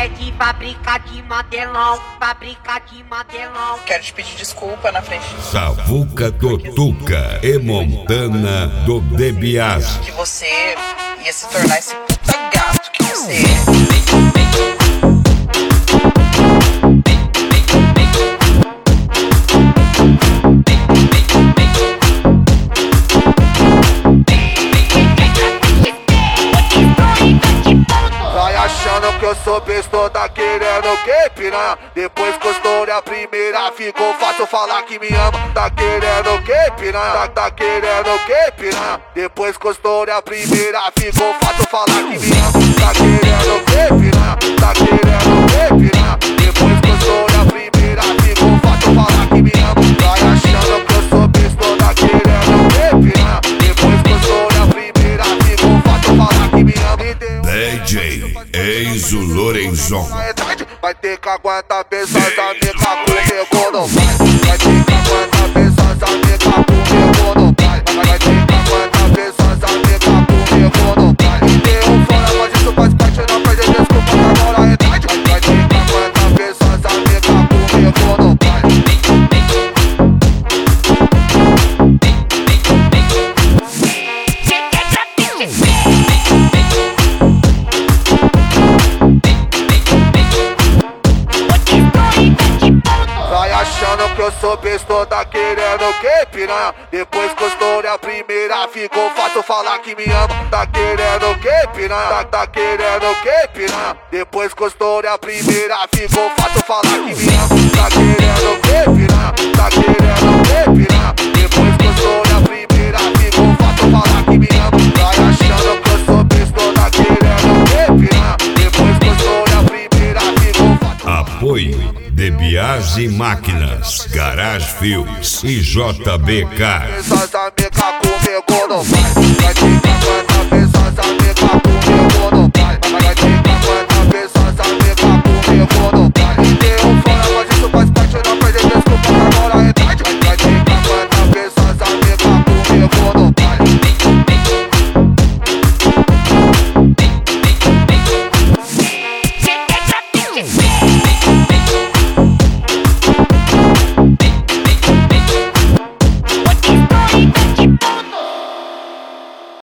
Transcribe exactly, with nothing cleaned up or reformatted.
é de fábrica de modelão, fábrica de modelão. Quero te pedir desculpa na frente de Savuca Totuca e Montana do Debiase. que você ia se tornar esse puta gato que você é. Que eu sou besta, tá querendo o que, piranha? Depois que eu estourei a primeira, ficou fácil falar que me ama. Tá querendo o que, piranha? Tá, tá querendo o que, piranha? Depois que eu estourei a primeira, ficou fácil falar que me ama. Tá querendo o que, piranha? Tá querendo o que, piranha? Depois que eu estourei a primeira, ficou fácil falar que me ama. Vai achando que eu sou besta, tá querendo o que, piranha? Depois que eu estourei a primeira, ficou fácil falar que me ama. D J Enzo Lorenzon. Vai ter que aguentar pessoas amigas comigo não vai. Vai ter que aguentar pessoas amigas comigo não vai. Vai ter que aguentar pessoas amigas comigo não vai. E tem um fora, mas isso faz parte, não perde desculpa na moralidade. Vai ter que aguentar pessoas amigas comigo não vai. Que eu sou besta, tá querendo o que, piranha? Depois que eu estourei a primeira, ficou fácil falar que me ama. Tá querendo o que, piranha? Tá, tá querendo o que, piranha? Depois que eu estourei a primeira, ficou fácil falar que me ama. Tá querendo o que, piranha? Tá querendo o que, piranha? Depois que eu estourei a primeira, ficou fácil falar que me ama. Vai achando que eu sou besta, tá querendo o que, piranha? Depois que eu estourei a primeira, ficou fácil. Apoio Debiase Máquinas, Garage Fios e J B K. Essas amigas comigo